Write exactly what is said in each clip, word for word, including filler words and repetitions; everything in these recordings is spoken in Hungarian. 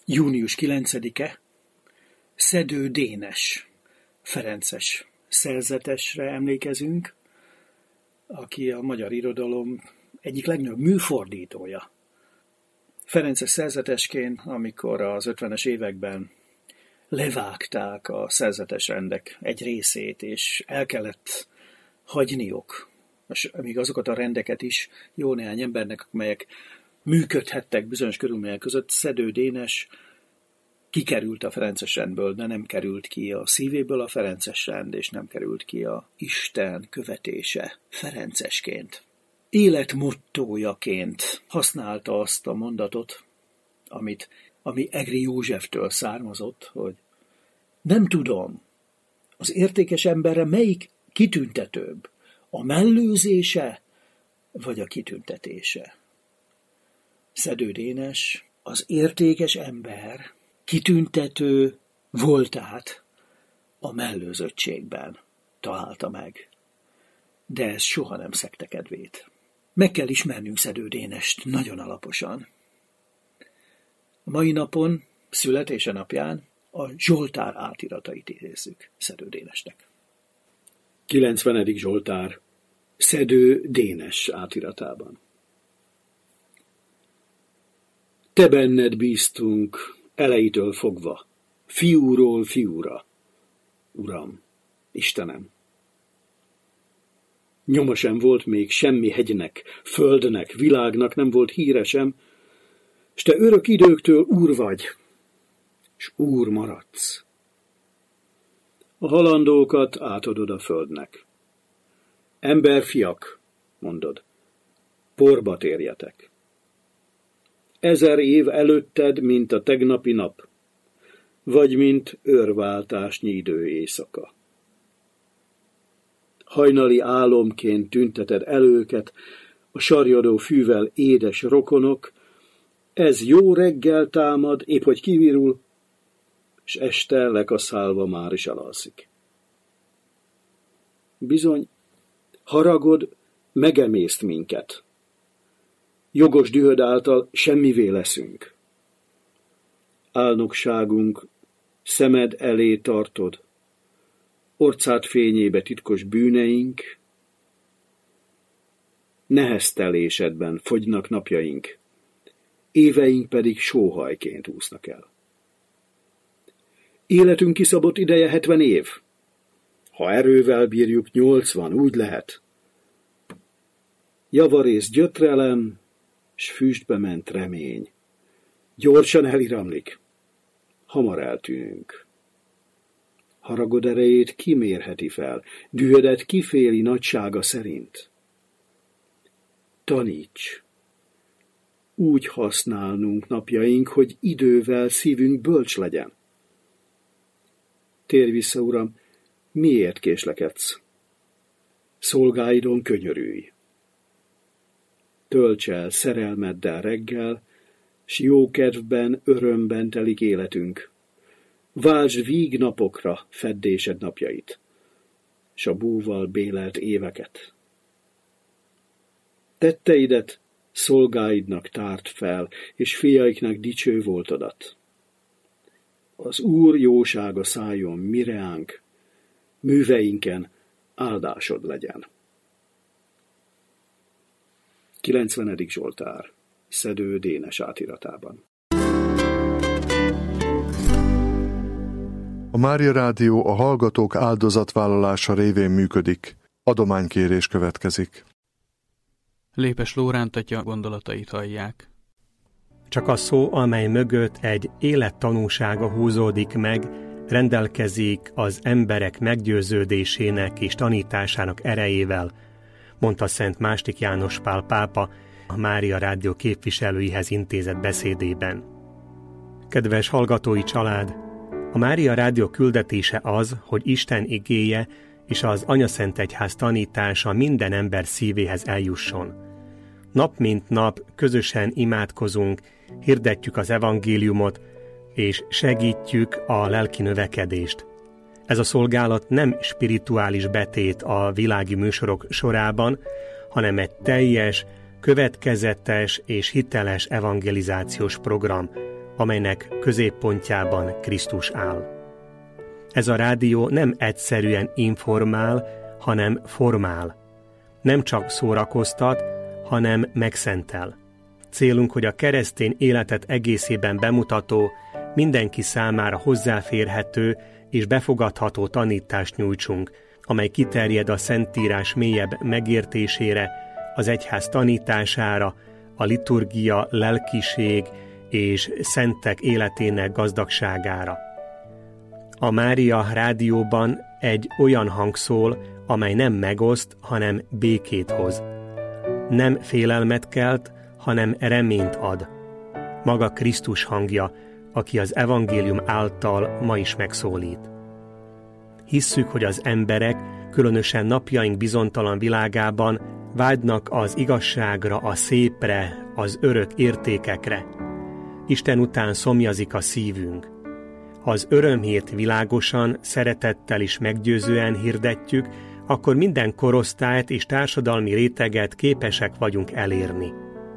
június kilencedike, Szedő Dénes, ferences szerzetesre emlékezünk, aki a magyar irodalom egyik legnagyobb műfordítója. Ferences szerzetesként, amikor az ötvenes években levágták a szerzetes rendek egy részét, és el kellett hagyniuk, és még azokat a rendeket is jó néhány embernek, amelyek működhettek bizonyos körülmények között, Szedő Dénes kikerült a ferences rendből, de nem került ki a szívéből a ferences rend, és nem került ki a Isten követése ferencesként. Életmottójaként használta azt a mondatot, amit, ami Egri Józseftől származott, hogy nem tudom, az értékes emberre melyik kitüntetőbb, a mellőzése vagy a kitüntetése. Szedő Dénes az értékes ember kitüntető voltát a mellőzöttségben találta meg, de ez soha nem szegte kedvét. Meg kell ismernünk Szedő Dénest nagyon alaposan. A mai napon, születése napján a Zsoltár átiratait idézzük Szedő Dénesnek. kilencvenedik Zsoltár Szedő Dénes átiratában. Te benned bíztunk elejétől fogva, fiúról fiúra. Uram, Istenem! Nyoma sem volt még semmi hegynek, földnek, világnak nem volt híre sem, s te örök időktől úr vagy, s úr maradsz. A halandókat átadod a földnek. Emberfiak, mondod, porba térjetek. Ezer év előtted, mint a tegnapi nap, vagy mint őrváltásnyi idő éjszaka. Hajnali álomként tünteted előket, a sarjadó fűvel édes rokonok, ez jó reggel támad, épp hogy kivirul, s este lekaszálva már is elalszik. Bizony, haragod megemészt minket. Jogos dühöd által semmivé leszünk. Álnokságunk szemed elé tartod, orcád fényébe titkos bűneink, neheztelésedben fogynak napjaink, éveink pedig sóhajként úsznak el. Életünk kiszabott ideje hetven év. Ha erővel bírjuk, nyolcvan, úgy lehet. Javarész gyötrelem, s füstbe ment remény. Gyorsan eliramlik, hamar eltűnünk. Haragod erejét ki mérheti fel, dühödet kiféli nagysága szerint. Taníts, úgy használnunk napjaink, hogy idővel szívünk bölcs legyen. Térj vissza, Uram, miért késlekedsz? Szolgáidon könyörülj. Tölts el szerelmeddel reggel, s jó kedvben, örömben telik életünk. Váltsd víg napokra feddésed napjait, s a búval bélelt éveket. Tetteidet szolgáidnak tárt fel, és fiaiknak dicső voltodat. Az Úr jósága szálljon mireánk, műveinken áldásod legyen. kilencvenedik Zsoltár Szedő Dénes átiratában. A Mária Rádió a hallgatók áldozatvállalása révén működik. Adománykérés következik. Lépes Lóránt atya gondolatait hallják. Csak a szó, amely mögött egy élettanúsága húzódik meg, rendelkezik az emberek meggyőződésének és tanításának erejével, mondta Szent második János Pál pápa a Mária Rádió képviselőihez intézett beszédében. Kedves hallgatói család! A Mária Rádió küldetése az, hogy Isten igéje és az Anyaszentegyház tanítása minden ember szívéhez eljusson. Nap mint nap közösen imádkozunk, hirdetjük az evangéliumot, és segítjük a lelki növekedést. Ez a szolgálat nem spirituális betét a világi műsorok sorában, hanem egy teljes, következetes és hiteles evangelizációs program, amelynek középpontjában Krisztus áll. Ez a rádió nem egyszerűen informál, hanem formál. Nem csak szórakoztat, hanem megszentel. Célunk, hogy a keresztény életet egészében bemutató, mindenki számára hozzáférhető és befogadható tanítást nyújtsunk, amely kiterjed a Szentírás mélyebb megértésére, az egyház tanítására, a liturgia, lelkiség és szentek életének gazdagságára. A Mária rádióban egy olyan hang szól, amely nem megoszt, hanem békét hoz. Nem félelmet kelt, hanem reményt ad. Maga Krisztus hangja, aki az evangélium által ma is megszólít. Hisszük, hogy az emberek, különösen napjaink bizonytalan világában vágynak az igazságra, a szépre, az örök értékekre. Isten után szomjazik a szívünk. Ha az örömhírt világosan, szeretettel és meggyőzően hirdetjük, akkor minden korosztályt és társadalmi réteget képesek vagyunk elérni.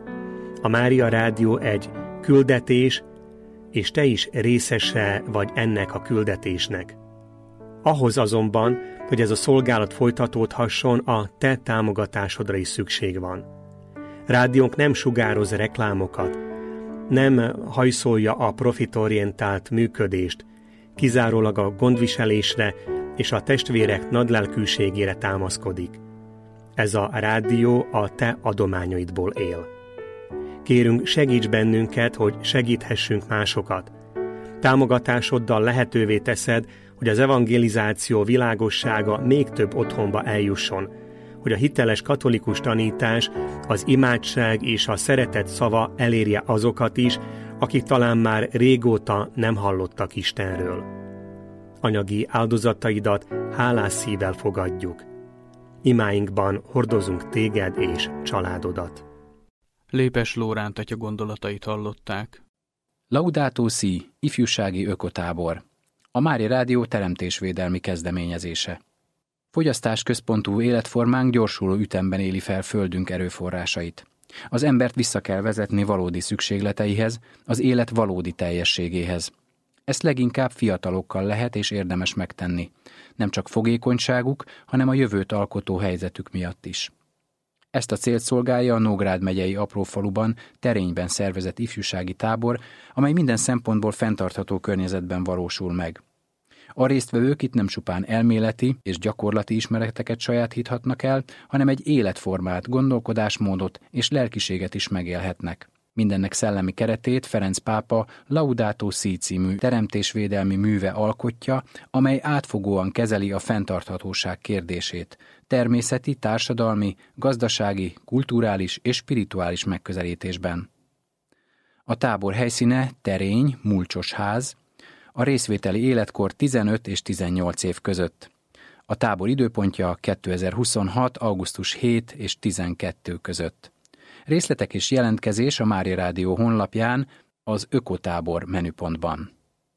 A Mária Rádió egy küldetés, és te is részese vagy ennek a küldetésnek. Ahhoz azonban, hogy ez a szolgálat folytatódhasson, a te támogatásodra is szükség van. Rádiónk nem sugároz reklámokat, nem hajszolja a profitorientált működést, kizárólag a gondviselésre és a testvérek nagylelkűségére támaszkodik. Ez a rádió a te adományaidból él. Kérünk, segíts bennünket, hogy segíthessünk másokat. Támogatásoddal lehetővé teszed, hogy az evangelizáció világossága még több otthonba eljusson, hogy a hiteles katolikus tanítás, az imádság és a szeretet szava elérje azokat is, akik talán már régóta nem hallottak Istenről. Anyagi áldozataidat hálás szívvel fogadjuk. Imáinkban hordozunk téged és családodat. Lépes Lóránt atya gondolatait hallották. Laudato Si, ifjúsági ökotábor. A Mária Rádió teremtésvédelmi kezdeményezése. Fogyasztásközpontú életformánk gyorsuló ütemben éli fel földünk erőforrásait. Az embert vissza kell vezetni valódi szükségleteihez, az élet valódi teljességéhez. Ezt leginkább fiatalokkal lehet és érdemes megtenni. Nem csak fogékonyságuk, hanem a jövőt alkotó helyzetük miatt is. Ezt a célt szolgálja a Nógrád megyei Aprófaluban, Terényben szervezett ifjúsági tábor, amely minden szempontból fenntartható környezetben valósul meg. A résztvevők itt nem csupán elméleti és gyakorlati ismereteket sajátíthatnak el, hanem egy életformát, gondolkodásmódot és lelkiséget is megélhetnek. Mindennek szellemi keretét Ferenc pápa Laudato Si című teremtésvédelmi műve alkotja, amely átfogóan kezeli a fenntarthatóság kérdését, természeti, társadalmi, gazdasági, kulturális és spirituális megközelítésben. A tábor helyszíne Terény, Mulcsos ház, a részvételi életkor tizenöt és tizennyolc év között. A tábor időpontja kétezer-huszonhat. augusztus hetedike és tizenkettő között. Részletek és jelentkezés a Mária Rádió honlapján, az Ökotábor menüpontban.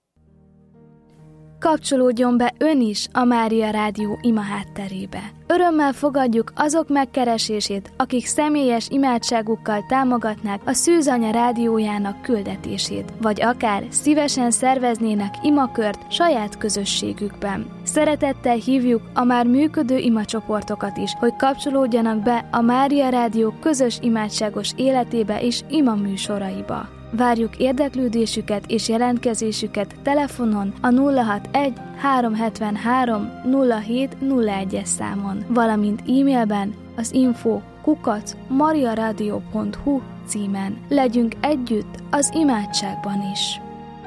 Kapcsolódjon be ön is a Mária Rádió ima hátterébe. Örömmel fogadjuk azok megkeresését, akik személyes imádságukkal támogatnák a Szűzanya rádiójának küldetését, vagy akár szívesen szerveznének imakört saját közösségükben. Szeretettel hívjuk a már működő imacsoportokat is, hogy kapcsolódjanak be a Mária Rádió közös imádságos életébe és ima műsoraiba. Várjuk érdeklődésüket és jelentkezésüket telefonon a nulla hatvanegy háromszázhetvenhárom nulla hét nulla egyes számon, valamint e-mailben az info kukac mariaradio pont hu címen. Legyünk együtt az imádságban is!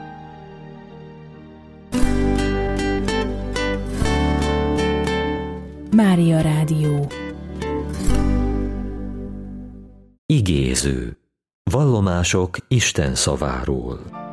Mária Rádió. Igéző. Vallomások Isten szaváról.